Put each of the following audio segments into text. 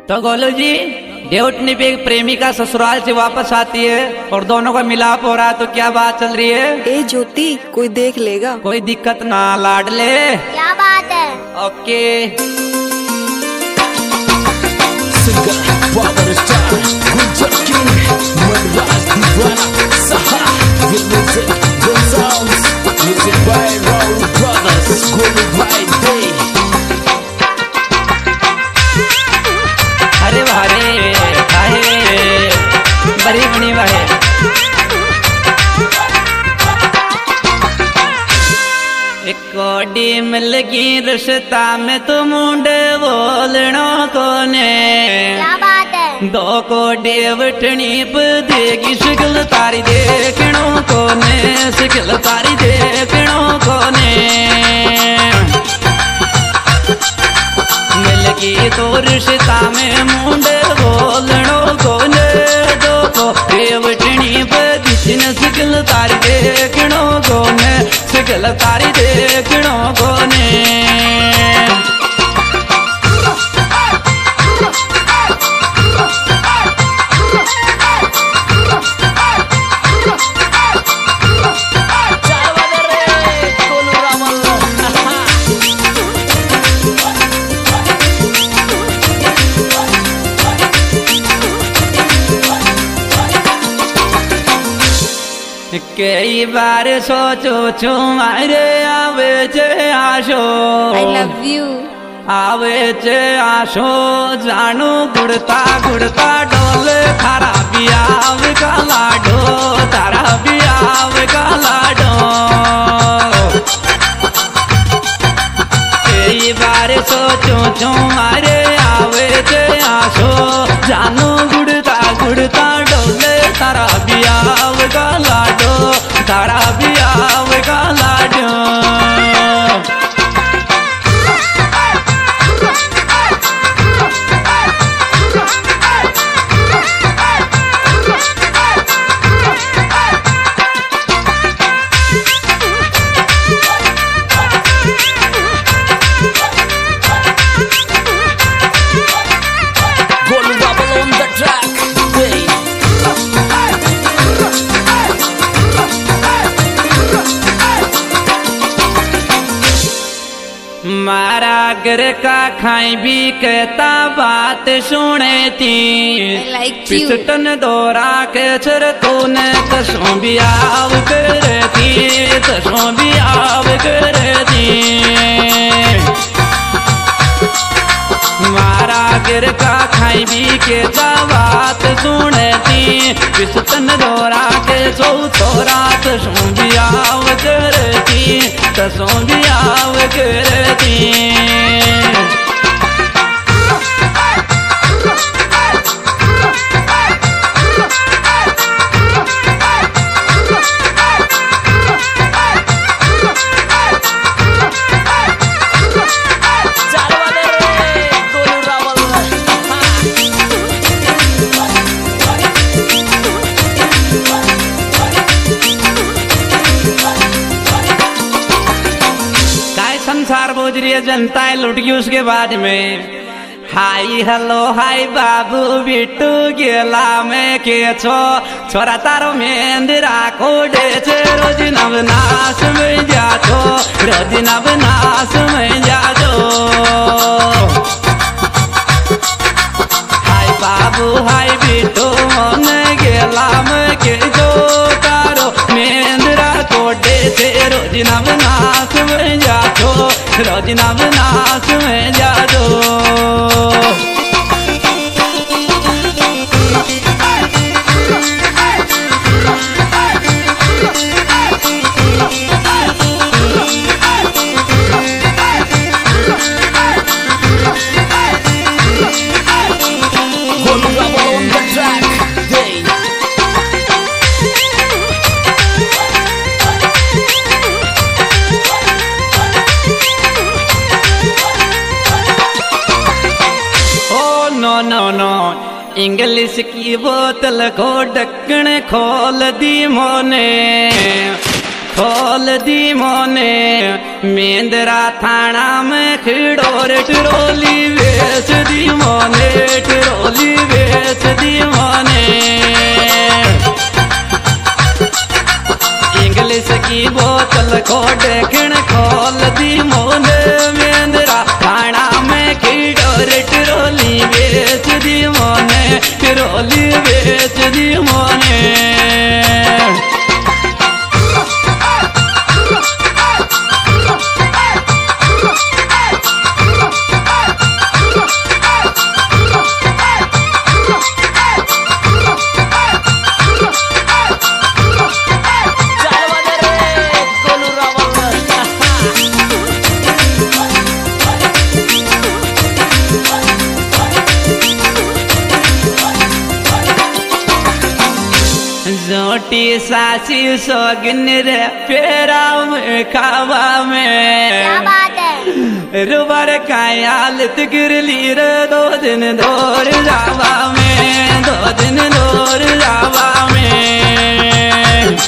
तो गोलू जी, देवटनी पे एक प्रेमिका ससुराल से वापस आती है और दोनों का मिलाप हो रहा है, तो क्या बात चल रही है? ए ज्योति, कोई देख लेगा? कोई दिक्कत ना, लाडले। क्या बात है? ओके। अरे भारे बड़ी बनी वाहे कोडी मिल गई रिश्ता में तो मुंडे बोलनो कोने। क्या बात है? दो कोडी वटनी पे देगी शिकल तारी देखनो कोने, शिकल तारी देखनो कोने। मिल गई तो रिश्ता में मुंडे बोलनो कोने, दो कोडी वटनी पे दिखन शिकल तारी देखनो कोने, शिकल तारी देखनो कोने। कई बार सोचो तुम्हारे आवे चे आशो, आई लव यू। आवे चे आशो जानू गुड़ता गुड़ता डोल, थारा भी आव का लाडो, तारा भी आव का लाडो। कई बार सोचो तुम्हारे आवे चे आशो, जानू गुड़ता गुड़ता डोले, तारा भी आव का लाडो, तारा भी आव का लाडो। मारा घर का खाई भी कहता बात सुने थी, पिस्टन दोरा के चर तूने तसों भी आव करती, तसों भी आव करती। मारा घर का खाई भी कहता बात सुने थी, पिस्टन दोरा के सो तोरा तसों भी आव करती, तसों भी आव करती। संसार बोझ रही है, जनता है लुट गई उसके बाद में। हाय हेलो हाय बाबू बिट्टू गेला में के छो, छोरा तारो मेंदरा कोडे छे, रोज नवनाश में जातो, रोज नवनाश में जातो। हाय बाबू हाय बिट्टू मन गेला में के जो, तारो मेंदरा कोडे छे, रोज नवनाश में जातो, रोज नवनाश में जातो। इंग्लिश की बोतल को ढक्कन खोल दी मोने, खोल दी मोने। मेंदरा थाना में खिड़ोर टरोली वेच दी मोने। देखण खोल दी मोन मेंदरा थाना में की डोर टिरोली बेच दी मोने टिरोली बेच दी मोने जोटी सासी सोगिन रे पेरा में खावा में क्या बात है रुबर कायाल तिगरली रे 2 दिन दूर जावा में 2 दिन दूर जावा में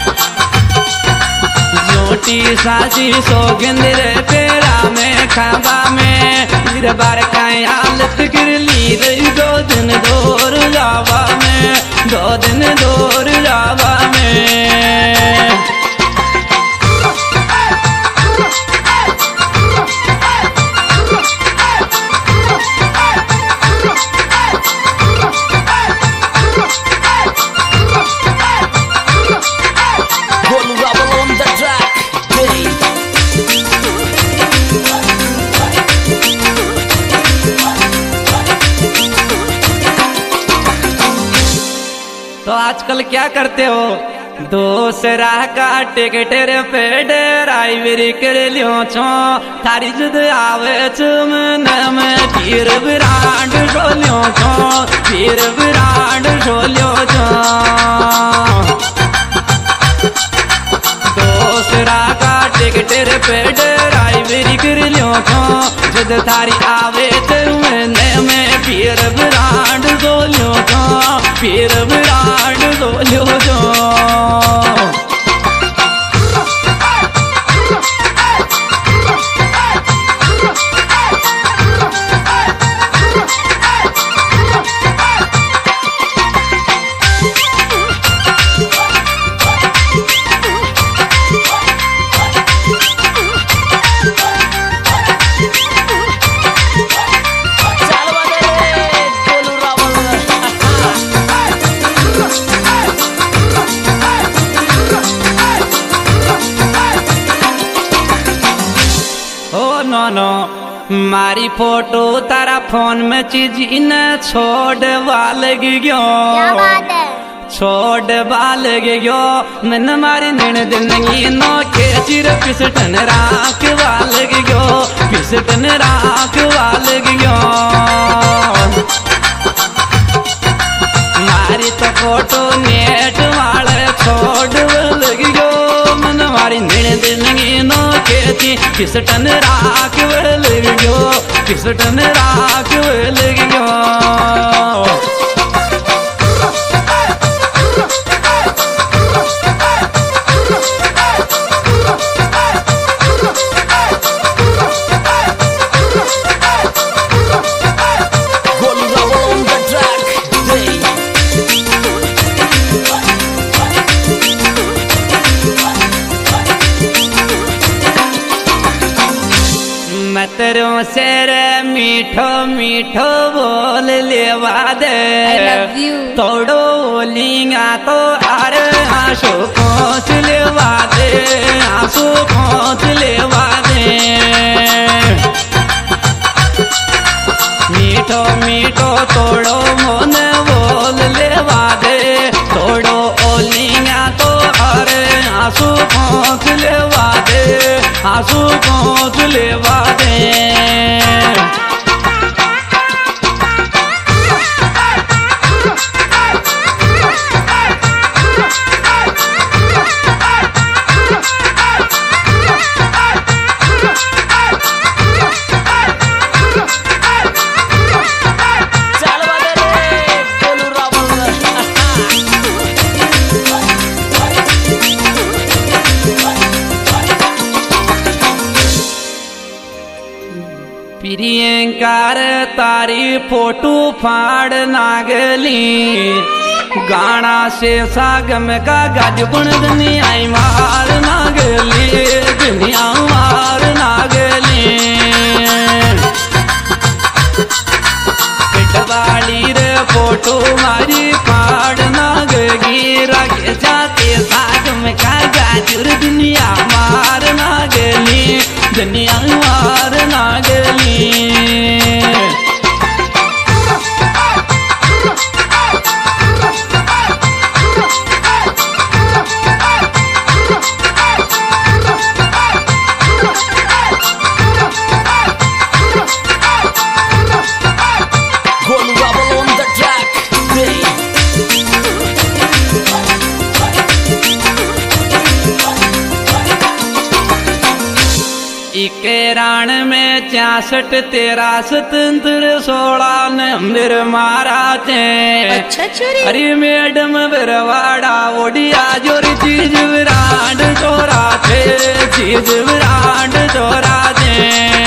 जोटी सासी सोगिन रे पेरा में खावा में रुबर कायाल तिगरली रे 2 दिन दूर जावा में 2 दिन दूर जावा में तो आजकल क्या करते हो दूसरा का टिकट पे ड्राइवर कर लियो छो थारी जुद आवे चुमन में पीर ब्रांड छोलियो छो पीर ब्रांड छोलियो छो दूसरा का टिकट पे ड्राइवर कर लियो छो जुद थारी आवे चुमन में पीर ब्रांड छोलियो छो पीर ब्रांड छोलियो छो नो मारी फोटो तारा फोन में चीज इन छोड़ वाल गयो क्या बात है छोड़ बाल गयो मन मारी नैन दिनगी नो के चिर पिसटन राख वाल गयो पिसटन राख वाल गयो मारी तो फोटो नेट वाले छोड़ वाल गयो मन मारी नैन दिनगी नो के ची पिसटन राख वाल गयो पिसटन राख वाल गयो मतरों से मीठो मीठो बोल लेवा दे I love you. तोड़ो लिंगा तो अरे आंसू पहुँच लेवा दे आंसू पहुँच लेवा दे मीठो मीठो तोड़ो मन बोल लेवा दे तोड़ो ओलिंगा तो अरे आंसू पहुँच लेवा दे आंसू पहुँच लेवा दे प्रियंकार तारी फोटो फाड़ नागली गाना से सागम का गाज गुण दुनिया मार ना गली दुनिया मार ना गली पिटवाली रे फोटो मारी पाड़ ना गगी रगे जाते सागम का गाजर दुनिया मार ना गली दुनिया मार ना गली इके राण में 66 13 स्वतंत्र 16 नंबर मारा थे। अच्छा चोरी अरे मैडम बरवाड़ा ओडिया जोरी चीज विराट चोरा थे चीज विराट चोरा थे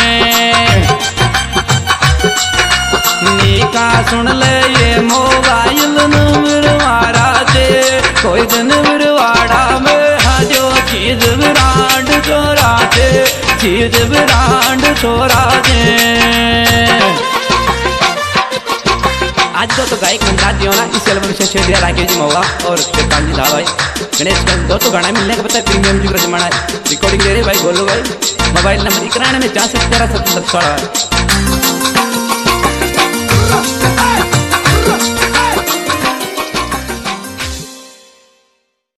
नीका सुन ले ये मोबाइल नंबर मारा थे कोई दिन बरवाड़ा में हाजो चीज विराट चोरा थे चीज विराट चोरा दे आज तो गायक मंदा दियो ना इस एल्बम से शेयर राकेश जी मौला और कांजी दा भाई गणेश का दो गाना मिलने का पता प्रीमियम जी रजमाना रिकॉर्डिंग दे रहे भाई बोलो भाई मोबाइल नंबर 91 में 66 13 17 16